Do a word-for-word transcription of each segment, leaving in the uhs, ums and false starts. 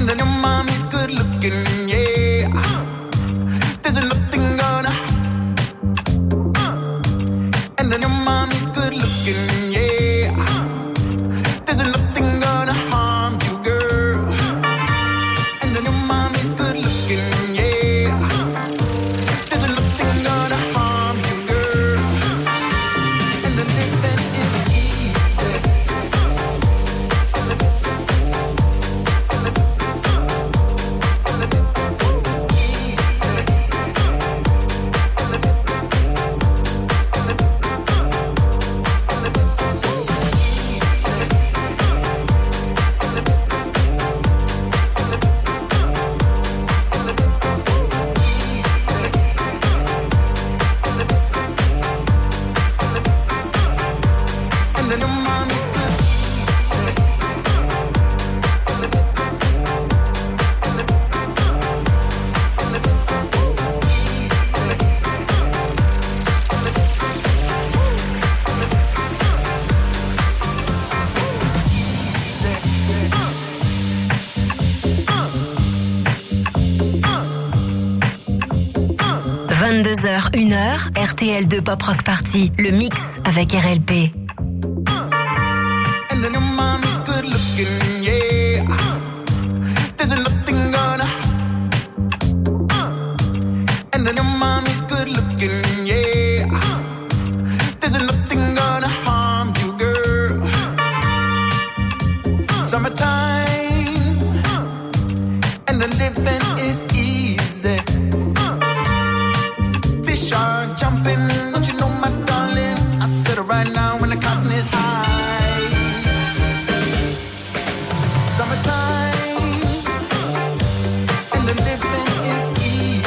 then your mommy's good looking, yeah. There's nothing gonna. And then your mommy's good looking, yeah. There's nothing gonna harm you, girl. And then your mommy's good looking, yeah. There's nothing gonna harm you, girl. And then living is easy. vingt-deux heures, une heure, R T L deux Pop Rock Party, le mix avec R L P. And then your mommy's good looking, yeah. There's nothing gonna. And then your mommy's good looking, yeah. There's nothing gonna harm you, girl. Summertime, and the living is easy. Fish are jumping, don't you know, my darling? I said it right now when the cotton is high. Summertime, and the living is easy.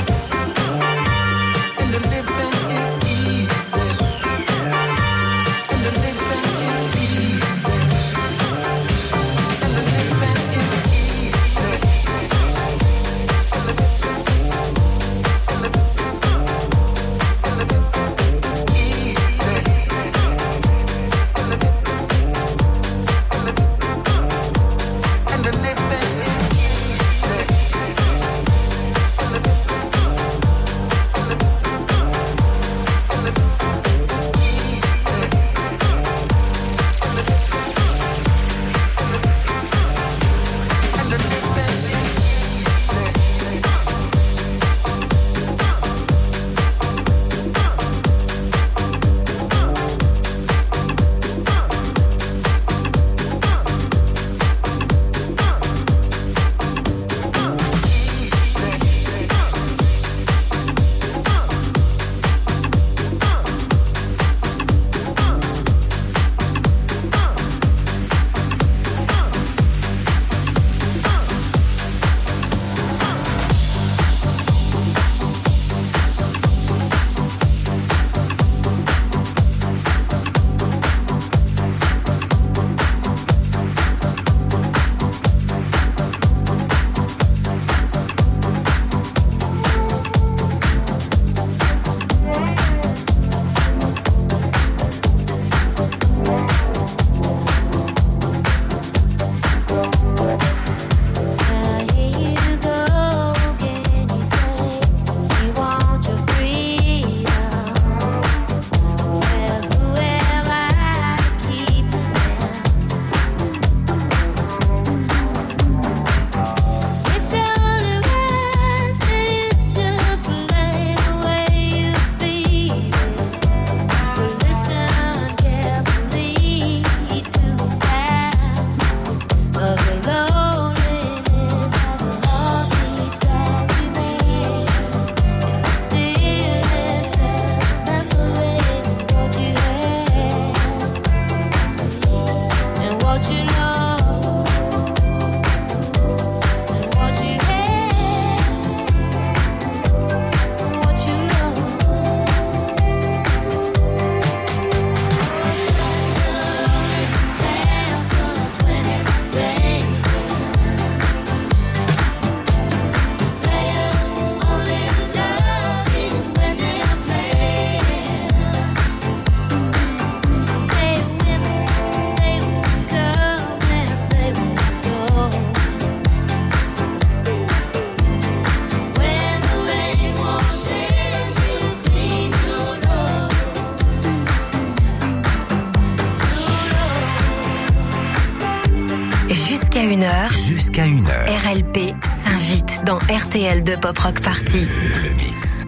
And the living is easy. And the living is easy. And the living is easy. une heure. Jusqu'à une heure. R L P s'invite dans R T L deux Pop Rock Party. Le mix.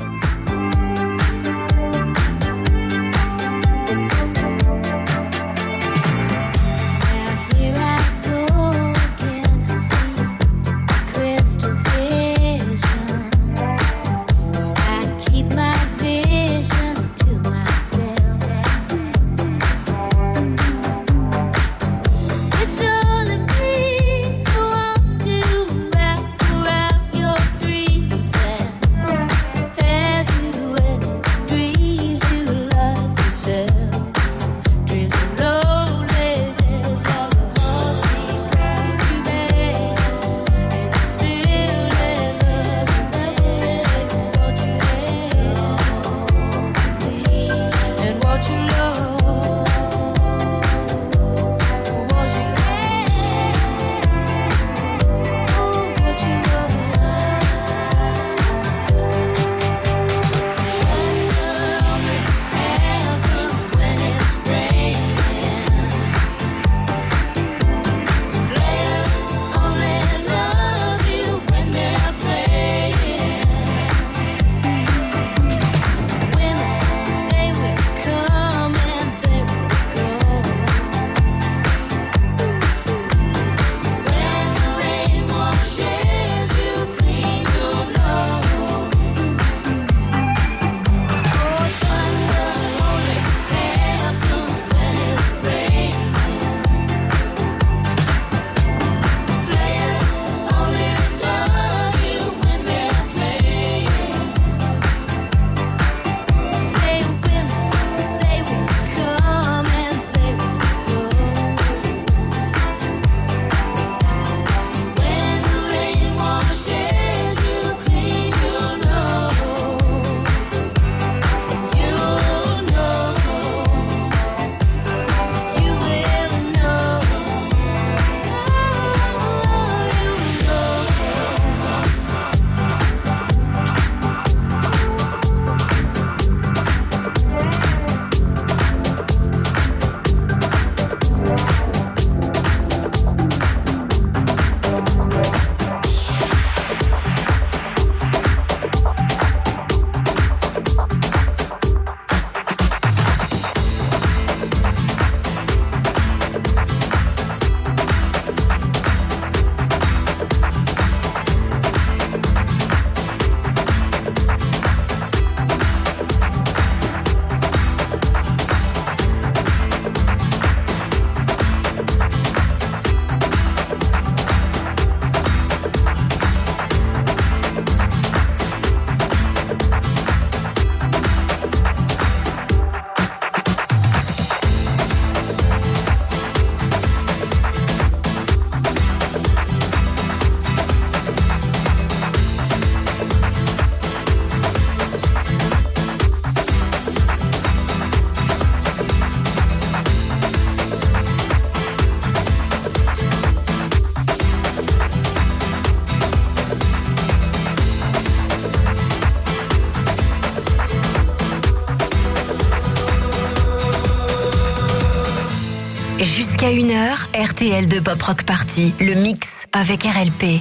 Jusqu'à une heure, R T L deux Pop Rock Party, le mix avec R L P.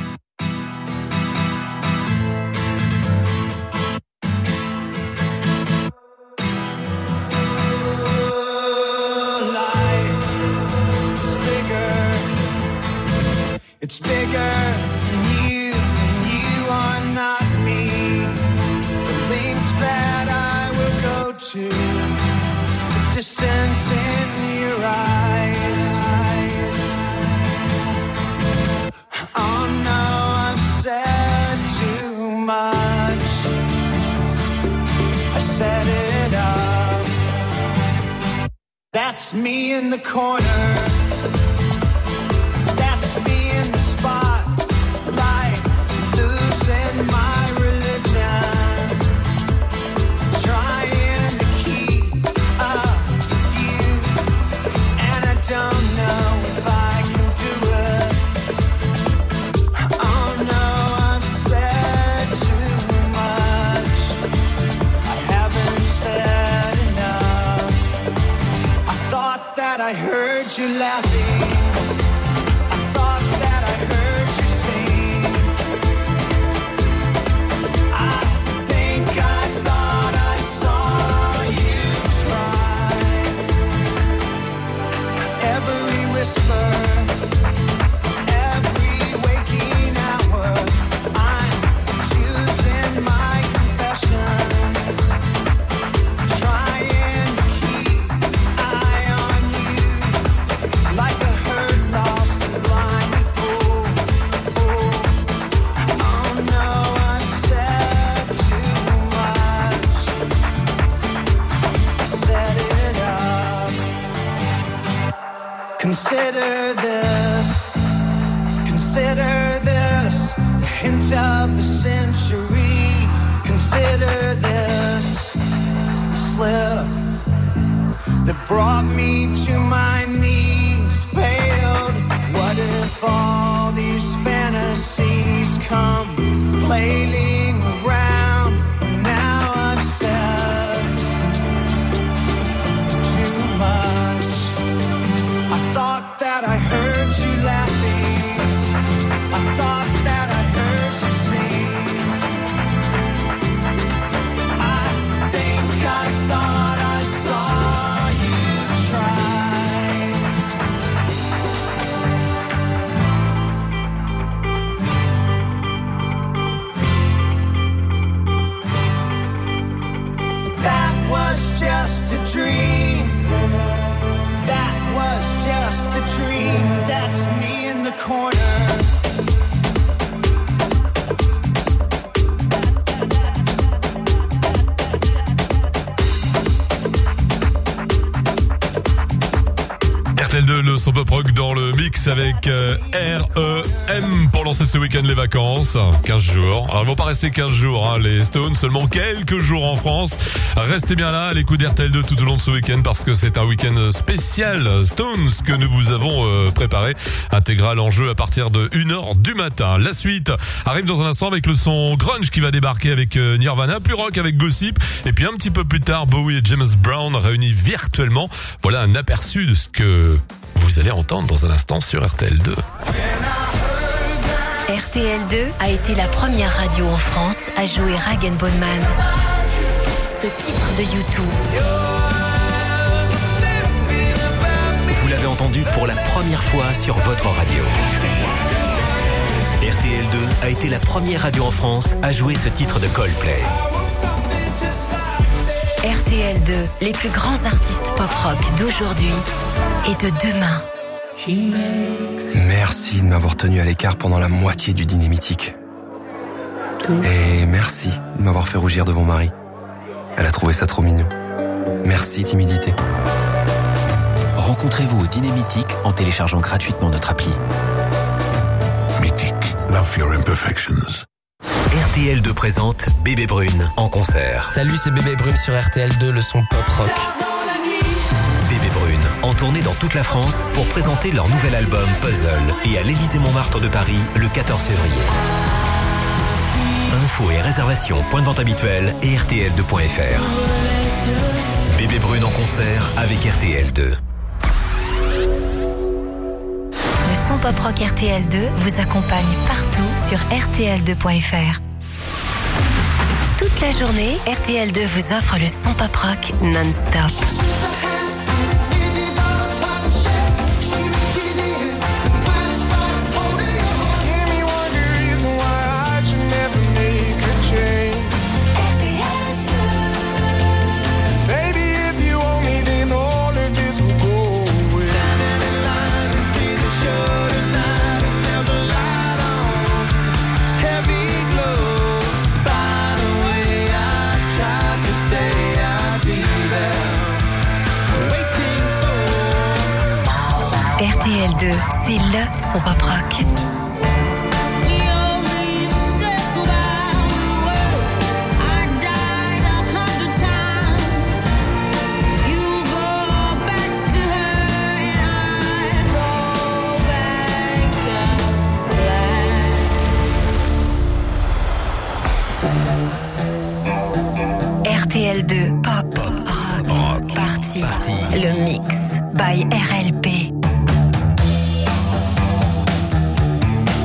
It's bigger than you, and you are not me. The links that I will go to, the distance in your eyes. Oh no, I've said too much. I set it up. That's me in the corner. Me in the spotlight, losing my religion, trying to keep up with you, and I don't know if I can do it. Oh no, I've said too much. I haven't said enough. I thought that I heard you laugh. Consider this the hint of the century. Consider this the slip that brought me to my knees. Failed. What if all these fantasies come flailing around? Now I've said too much. I thought that I heard you laughing. I thought that I heard you sing. I think I thought I saw you try. That was just a dream. That was just a dream. That's me in the corner. R T L deux, le son pop rock dans le mix avec euh, R E M pour lancer ce week-end les vacances. quinze jours. Alors ils vont pas rester quinze jours, hein, les Stones, seulement quelques jours en France. Restez bien là à l'écoute d'R T L deux tout au long de ce week-end parce que c'est un week-end spécial Stones que nous vous avons euh, préparé. Intégral en jeu à partir de une heure du matin. La suite arrive dans un instant avec le son grunge qui va débarquer avec euh, Nirvana, plus rock avec Gossip et puis un petit peu plus tard Bowie et James Brown réunis virtuellement. Voilà un aperçu de ce que vous allez entendre dans un instant sur R T L deux. R T L deux a été la première radio en France à jouer Rag and Bone Man. Ce titre de YouTube. Vous l'avez entendu pour la première fois sur votre radio. R T L deux a été la première radio en France à jouer ce titre de Coldplay. R T L deux, les plus grands artistes pop-rock d'aujourd'hui et de demain. Merci de m'avoir tenu à l'écart pendant la moitié du dîner mythique. Et merci de m'avoir fait rougir devant Marie. Elle a trouvé ça trop mignon. Merci, timidité. Rencontrez-vous au dîner mythique en téléchargeant gratuitement notre appli. Mythique, love your imperfections. R T L deux présente Bébé Brune en concert. Salut, c'est Bébé Brune sur R T L deux, le son pop rock. Bébé Brune, en tournée dans toute la France pour présenter leur nouvel album Puzzle et à l'Élysée-Montmartre de Paris le quatorze février. Infos et réservations, point de vente habituel et R T L deux point F R. Bébé Brune en concert avec R T L deux. Le son pop rock R T L deux vous accompagne partout sur R T L deux point F R. Toute la journée, R T L deux vous offre le son pop rock non-stop. R T L deux, c'est le son pop rock. R T L deux, pop, pop rock, rock, party, party, le mix by R L P.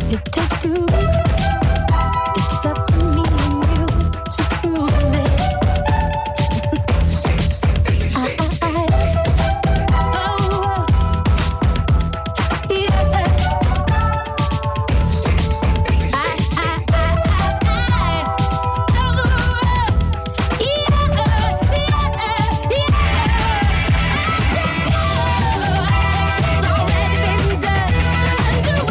it takes two. It's up to me and you to prove it. I, I, I, oh, yeah. I, I, I, I, oh, yeah, yeah, yeah. It's already been done. Undo it.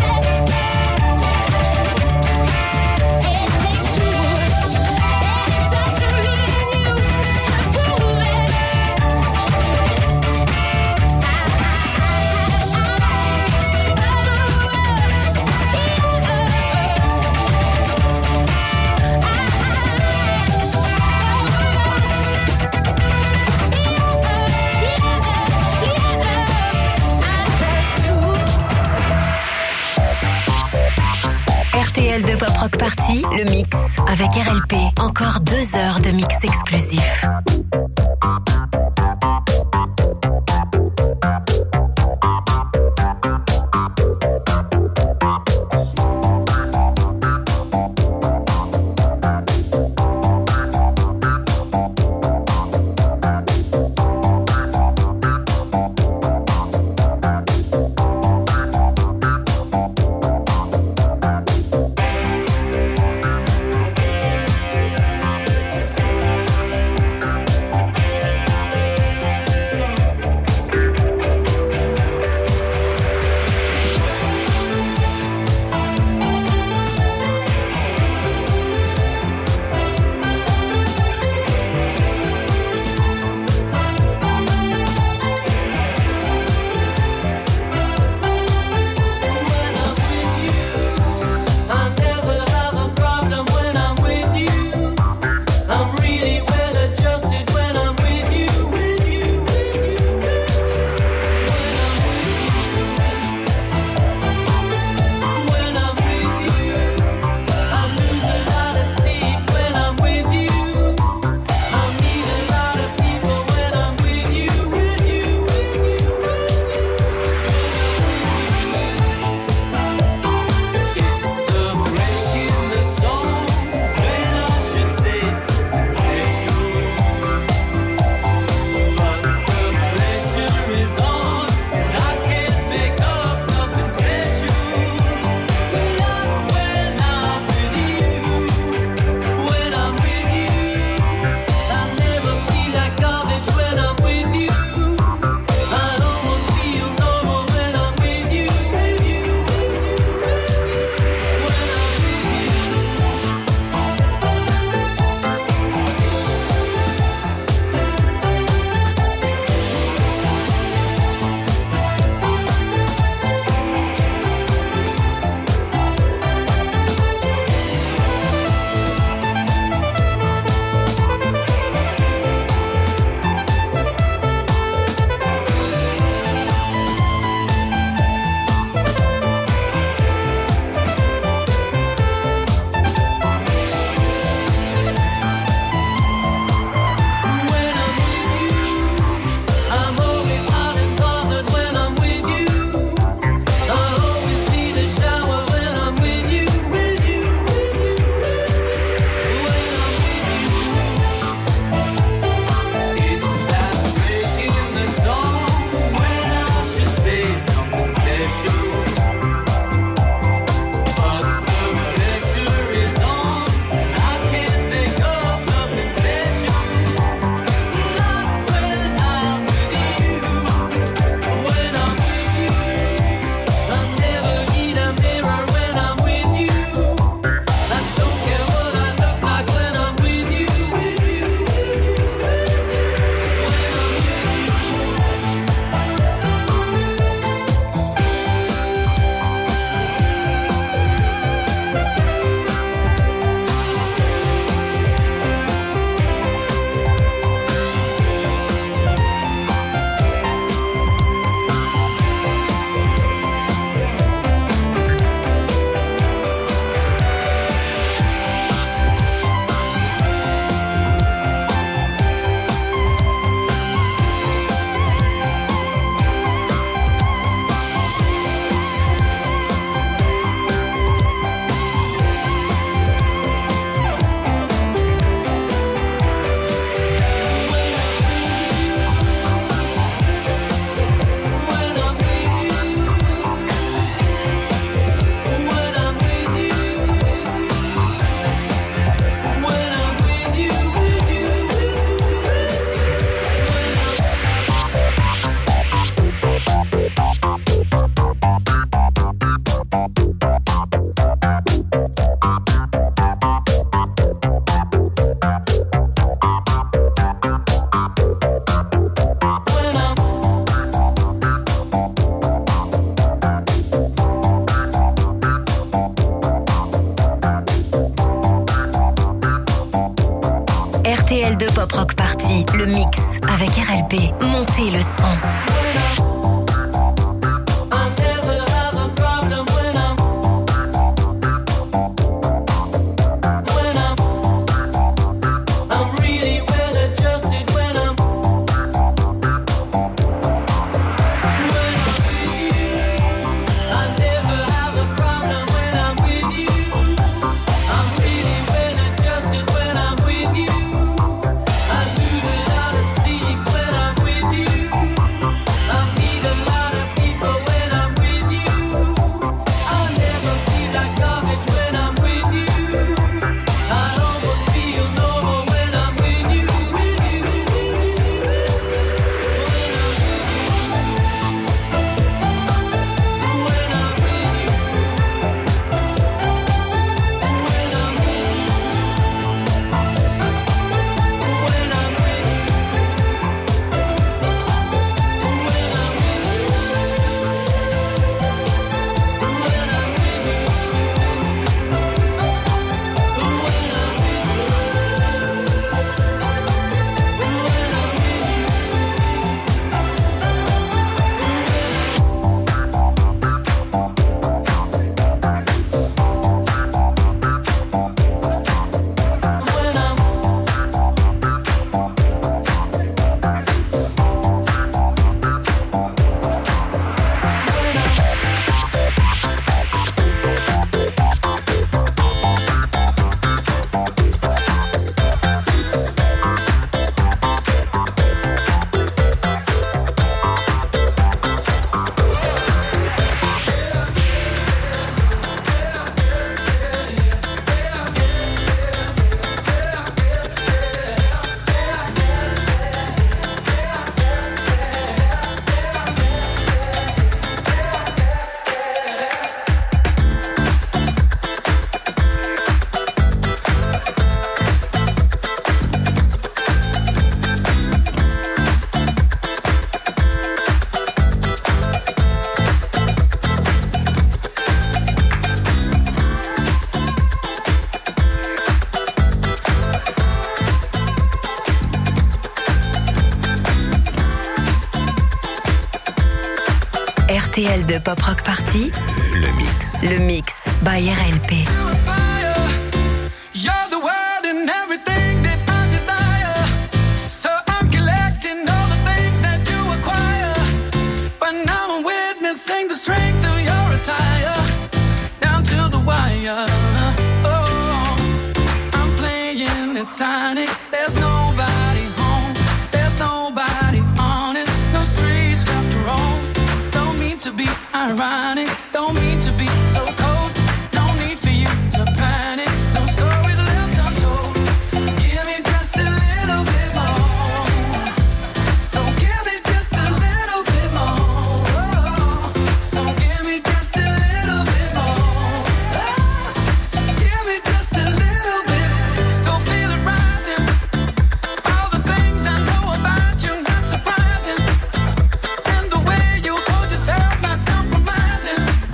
It takes two. It's up to me and you to prove it. R T L deux Pop Rock Party, le mix avec R L P. Encore deux heures de mix exclusif. I Pop Rock Party, le mix avec R L P. Montez le son. R T L deux Pop Rock Party, Le mix. le mix by R L P. You're the word and everything that I desire. So I'm collecting all the things that you acquire. But now I'm witnessing the strength of your attire. Down to the wire. Oh, I'm playing it sonic. There's nobody home. There's nobody on it. No streets left to roam. Don't mean to be ironic. Don't mean to be so cold. No need for you to panic. No stories left untold. Give me just a little bit more. So give me just a little bit more. So give me just a little bit more. Give me just a little bit. So feel it rising. All the things I know about you, not surprising. And the way you hold yourself, not compromising.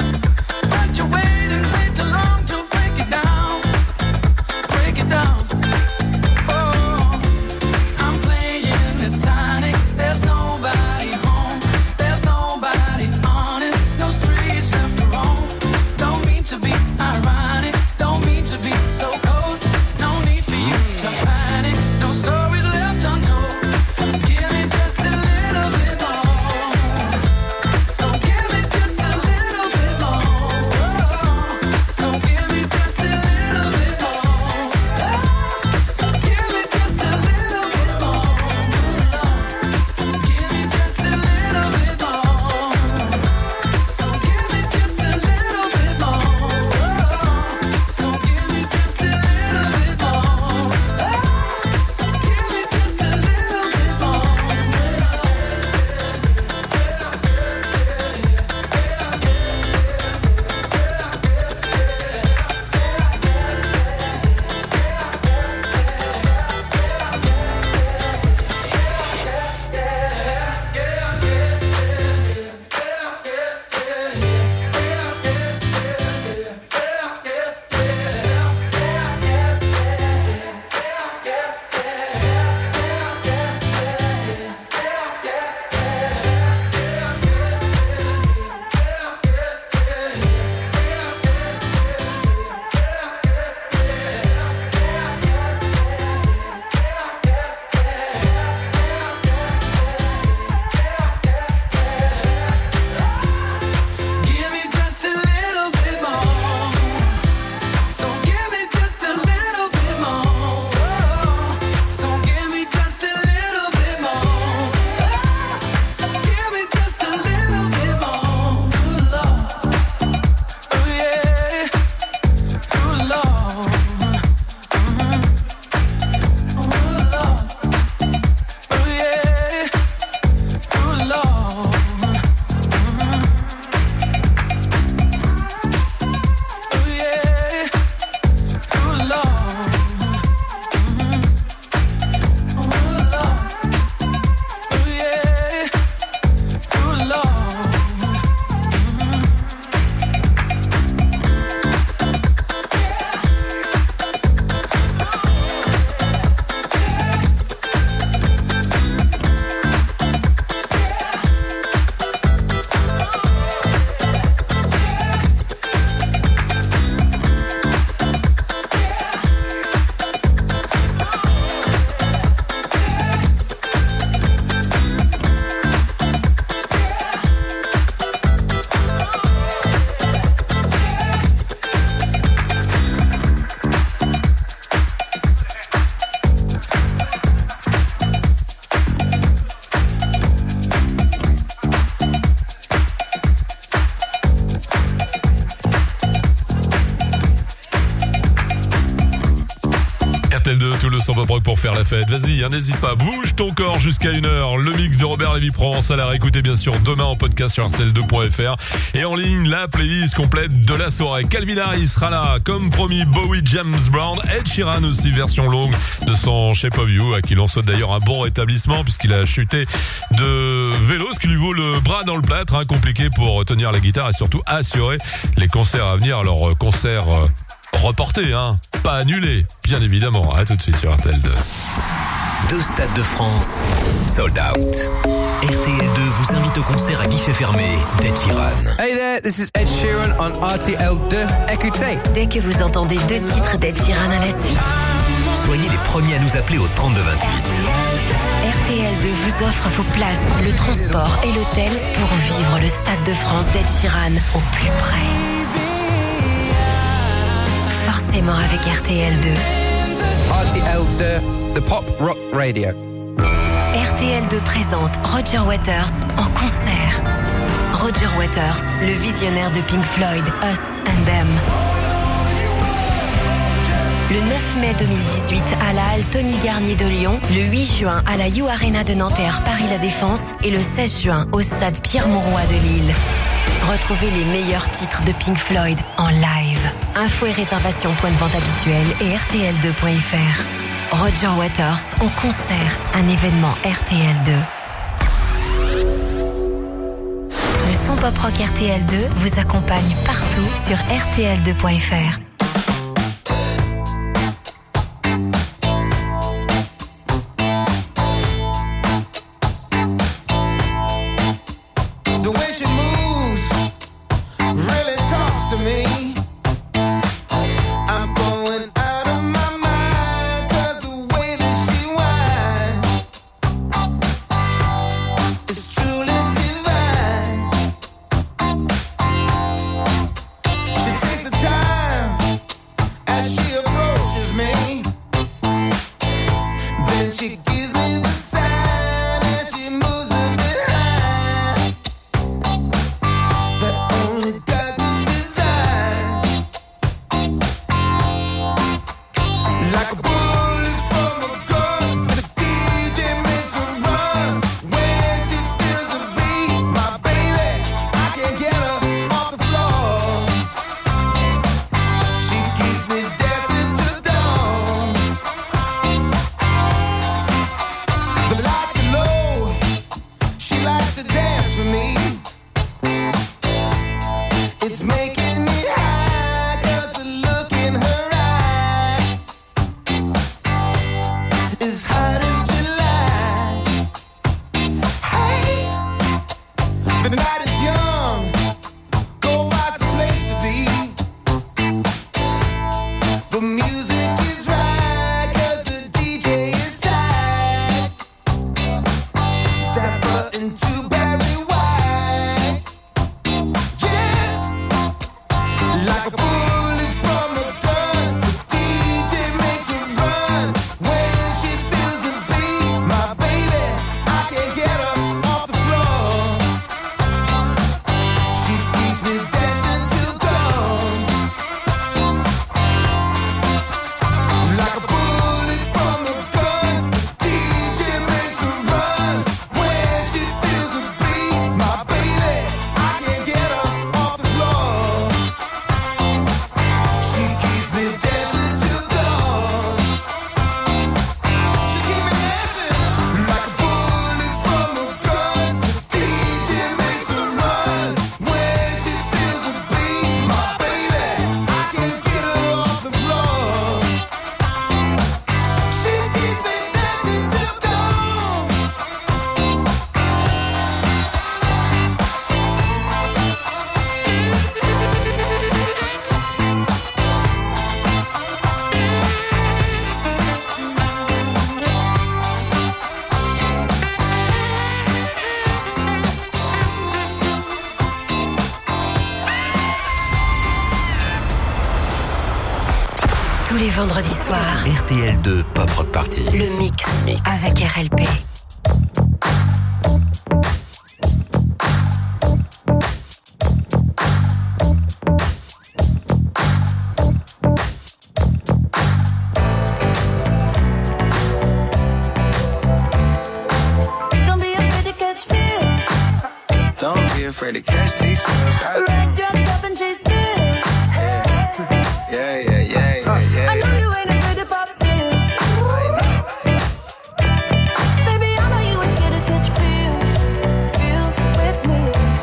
deux, tout le son pop rock pour faire la fête. Vas-y, hein, n'hésite pas, bouge ton corps jusqu'à une heure. Le mix de Robert Lévy-Prance à la réécouter bien sûr demain en podcast sur R T L deux point F R. Et en ligne, la playlist complète de la soirée. Calvin Harris sera là, comme promis, Bowie, James Brown, Ed Sheeran aussi, version longue de son Shape of You, à qui l'on souhaite d'ailleurs un bon rétablissement puisqu'il a chuté de vélo, ce qui lui vaut le bras dans le plâtre, hein, compliqué pour tenir la guitare et surtout assurer les concerts à venir. Alors, concerts euh, reportés, hein, pas annulés, bien évidemment. À tout de suite sur R T L deux. Deux stades de France, sold out. R T L deux vous invite au concert à guichet fermé d'Ed Sheeran. Hey there, this is Ed Sheeran on R T L deux. Écoutez. Dès que vous entendez deux titres d'Ed Sheeran à la suite, soyez les premiers à nous appeler au trente-deux vingt-huit. R T L deux vous offre vos places, le transport et l'hôtel pour vivre le Stade de France d'Ed Sheeran au plus près. Forcément avec R T L deux. R T L deux, The Pop Rock Radio. R T L deux présente Roger Waters en concert. Roger Waters, le visionnaire de Pink Floyd, Us and Them. Le neuf mai deux mille dix-huit à la Halle Tony Garnier de Lyon, le huit juin à la You Arena de Nanterre Paris La Défense et le seize juin au stade Pierre-Mauroy de Lille. Retrouvez les meilleurs titres de Pink Floyd en live. Infos et réservations point de vente habituel et R T L deux point F R. Roger Waters en concert, un événement R T L deux. Le son pop rock R T L deux vous accompagne partout sur R T L deux point F R. Les vendredis soirs, R T L deux Pop Rock Party. Le mix, mix. Avec R L P. afraid to catch these feels. Raindrops up and chase thrills. Yeah, yeah, yeah, yeah, yeah. I know you ain't afraid to pop pills. Baby, I know you ain't scared to catch feels. Feels with me.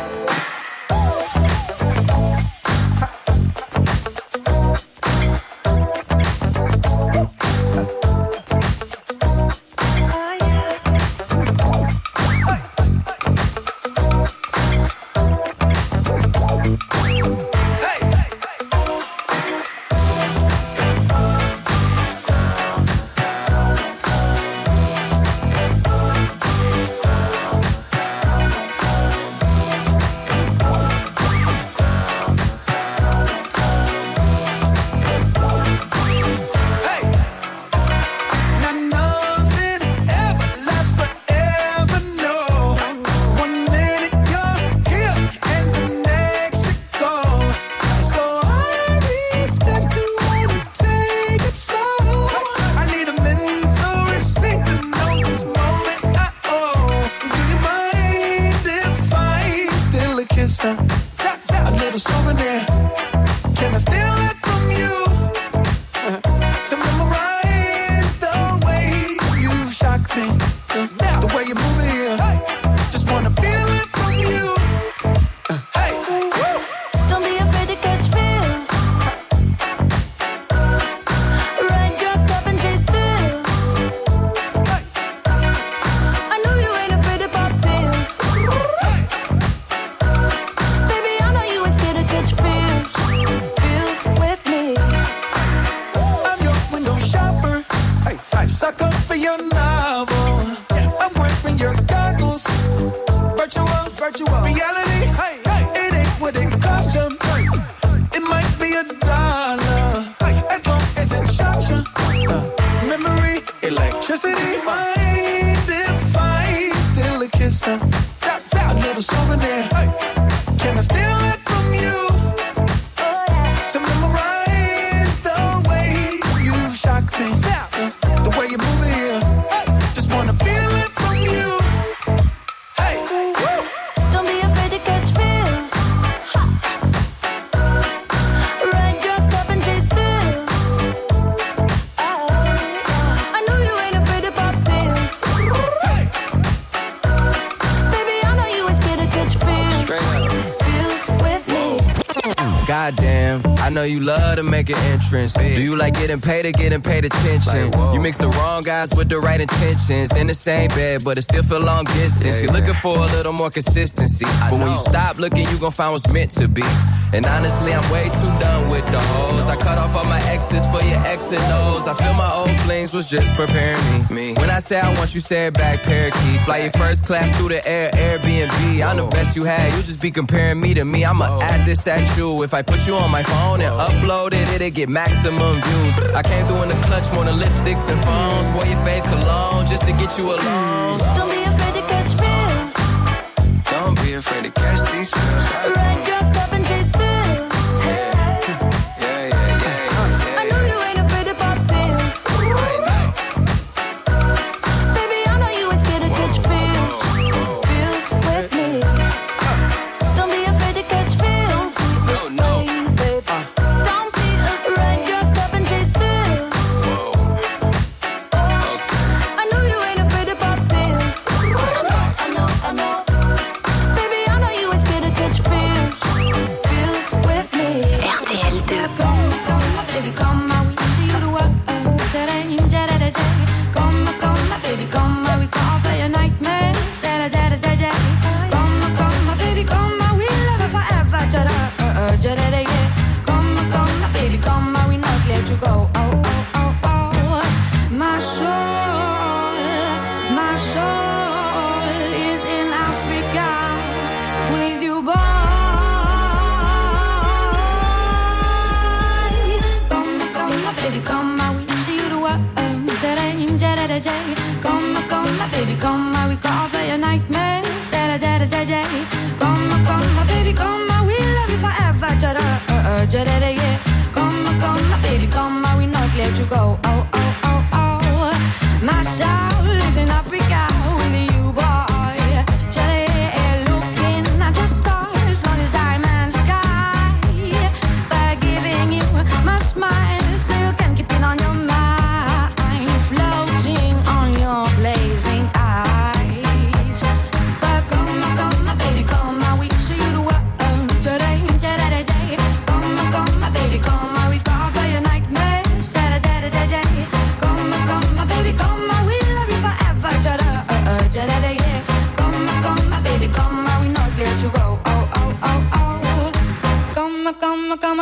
Goddamn, I know you love to make an entrance. Do you like getting paid or getting paid attention? Like, you mix the wrong guys with the right intentions. In the same bed, but it still feel long distance. Yeah, You're yeah. looking for a little more consistency. I but know. When you stop looking, you gon' find what's meant to be. And honestly, I'm way too done with the hoes. I cut off all my exes for your X and O's. I feel my old flings was just preparing me. me. When I say I want you, say it back, parakeet. Fly your first class through the air, Airbnb. I'm the best you had, you just be comparing me to me. I'ma add this at you. If I put you on my phone and upload it, it'll get maximum views. I came through in the clutch more than lipsticks and phones. Wore your fave cologne just to get you alone. Don't be afraid to catch feels. Don't be afraid to catch these feels. Raindrops up and chase thrills. Come, come, my baby, come, I recall for your nightmares. Da da da da da. Come, come, my baby, come, I will love you forever. Da da da da da. Come, come, my baby, come, I will not let you go. Oh oh oh oh. My soul is in Africa with you, boy. Looking at the stars.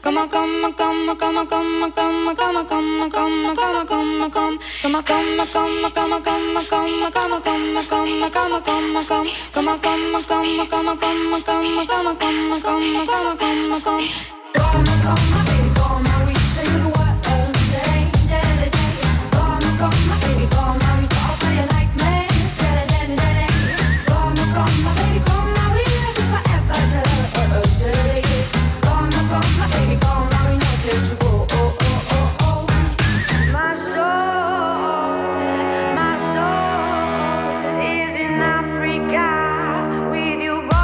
Come on, come on, come on, come on, come on, come on, come on, come on, come on, come on, come on, come. Come on, come on, come on, come on, come on, come on, come on, come on, come on, come on, come on, come. Come on, come on, come on, come on, come on, come on, come on, come on, come on, come on, come on, come. Come on, come on, baby, come on, we show you the world today, today, today. Come on, come on, baby, come on, we call for your nightmares, today, today, today. Come on, come on, baby, come on, we love you forever, today, today. Come on, come on, baby, come on, we not let you go, oh, oh, oh, oh. My soul, my soul is in Africa with you, boy.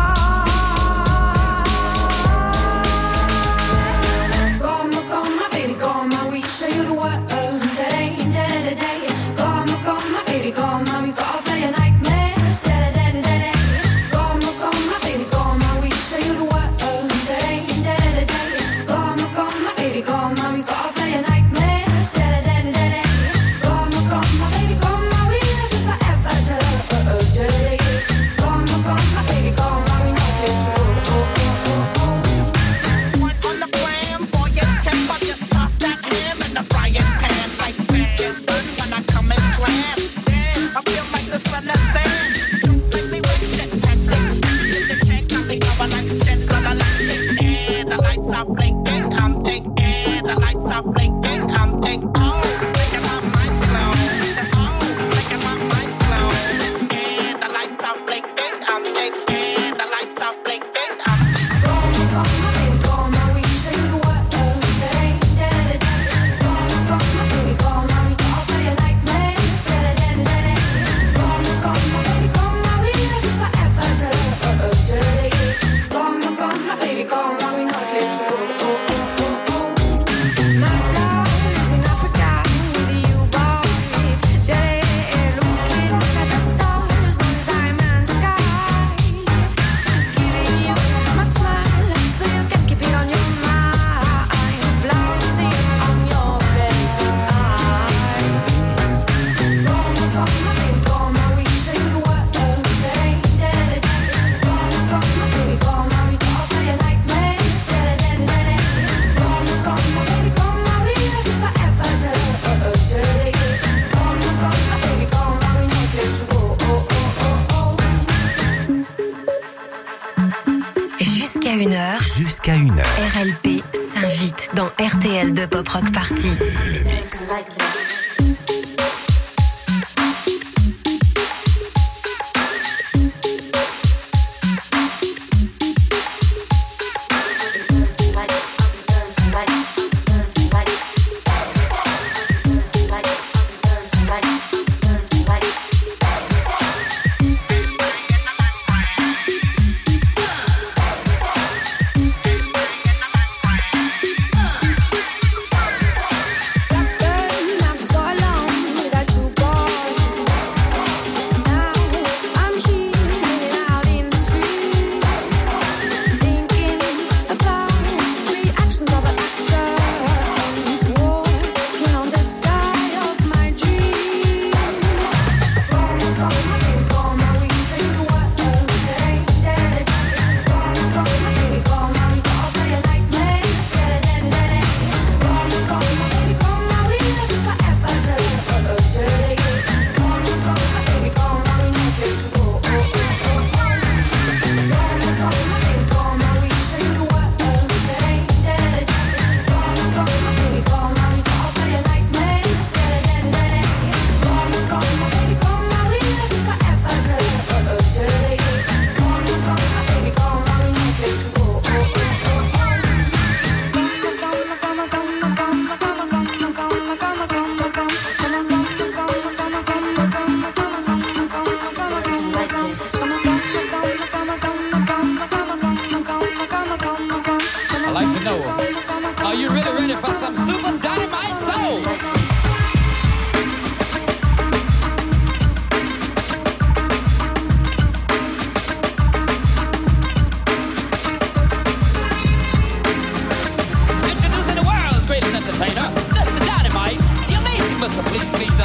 Come on, come on, baby, come on, we show you the world today, today, today. Come on, come on, baby, come on, we call for your nightmares, today, today, today. Come on, come on, baby, come on, we show you the world today, today, today. Come on, come on, baby, come on, we call for your nightmares, today, today, today. Come on, come on, baby, come on, we love you forever, today, today. Come on, come on, baby, come on, we not let you go, oh, oh, oh, oh. One on the gram, boy, your temper just toss that ham in the frying pan like spam. When I come and slam, damn, I feel like the sun is sand. Don't make me wait, shit, and then the check, I think I like a jet, but I like it. And the lights are blinking, I'm thinking, and the lights are blinking, I'm thinking, oh, making my mind slow. Oh, making my mind slow. And the lights are blinking, I'm thinking, the lights are blinking, I'm Come on, come on, baby, come on, we show you the world today, today, today. Come on, come on, baby, come on, we call for your nightmares, today, today, today. Come on, come on, baby, come on, we love you forever, today, today. Come on, come on, baby, come on, we not let you go, oh, oh, oh, oh. My soul is in Africa with you, boy. Today, looking at the stars on the diamond sky. Giving you my smile so you can keep it on your mind. Floating on your blazing eyes. Come on, come on, baby, come on, we show you the world today, today, today. Come on, come on, baby, come on, we call for your nightmares, today, today, today. Come on, come on, baby, come on, we love you forever, today, today. Come on, come on, baby, come on, we not let you go, oh, oh, oh, oh. Jusqu'à une heure, Jusqu'à une heure. R L P s'invite dans R T L deux Pop Rock Party. Le mix. Burn, I'm so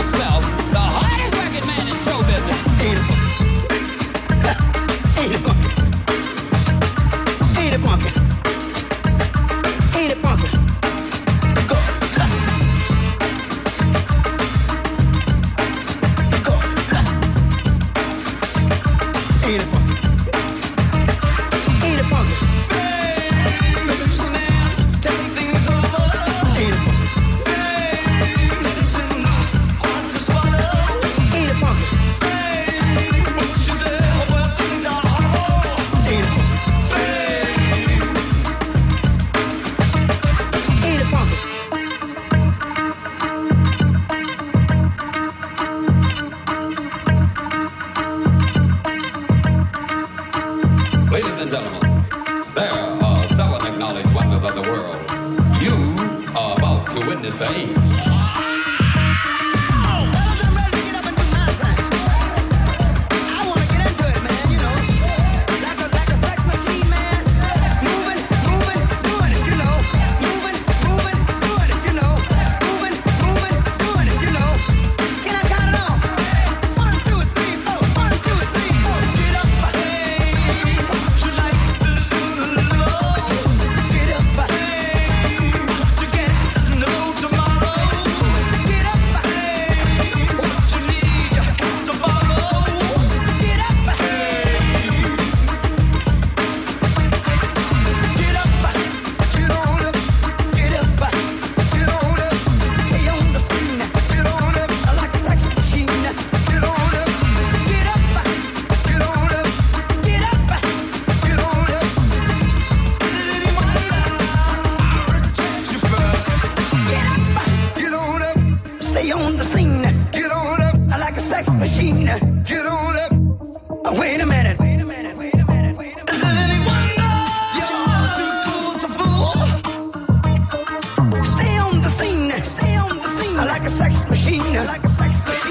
himself, the hardest working man in show business. Ain't a punk. Ain't a punk. Ain't a punk. Go. Go. Ain't a punk. Ain't a punk. Ladies and gentlemen, there are seven acknowledged wonders of the world. You are about to witness the eighth. Like a sex machine, like a sex machine.